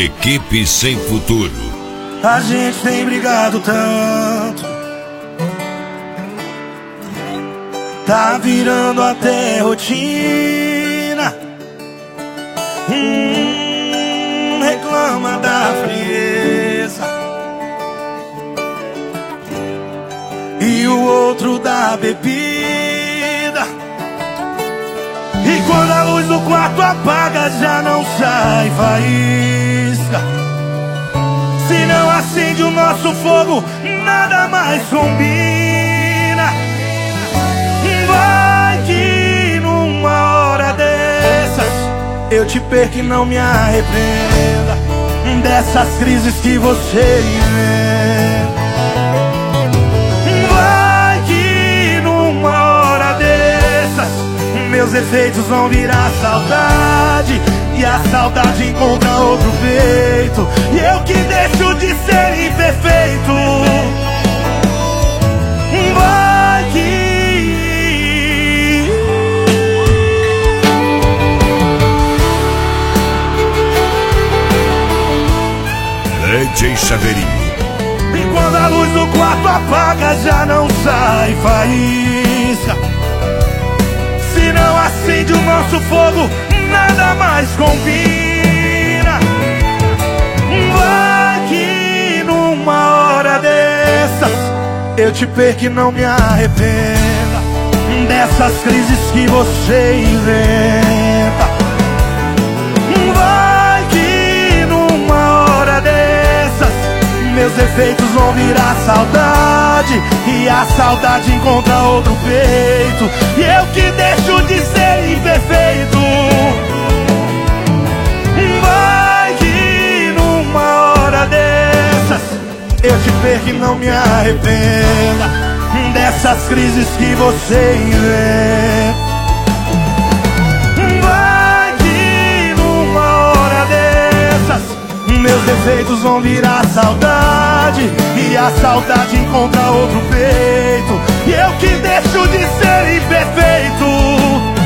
Equipe Sem Futuro. A gente tem brigado tanto, tá virando até rotina. Reclama da frieza e o outro da bebida. E quando a luz do quarto apaga, já não sai faísca. Se não acende o nosso fogo, nada mais combina. Vai que numa hora dessas eu te perco e não me arrependa dessas crises que você inventa. Vai que numa hora dessas meus efeitos vão virar saudade, e a saudade encontra outro peito, e eu que deixo de ser imperfeito. Vai que DJ Chaveirinho. E quando a luz do quarto apaga, já não sai faísca. Se não acende o nosso fogo, nada mais combina. Vai que numa hora dessas eu te perco e não me arrependa dessas crises que você inventa. Vai que numa hora dessas meus efeitos vão virar saudade, e a saudade encontra outro peito, e eu que deixo de ser imperfeito. Vai que numa hora dessas eu te perco e não me arrependa dessas crises que você inventa. Vai que numa hora dessas meus defeitos vão virar saudade, e a saudade encontra outro peito, e eu que deixo de ser imperfeito.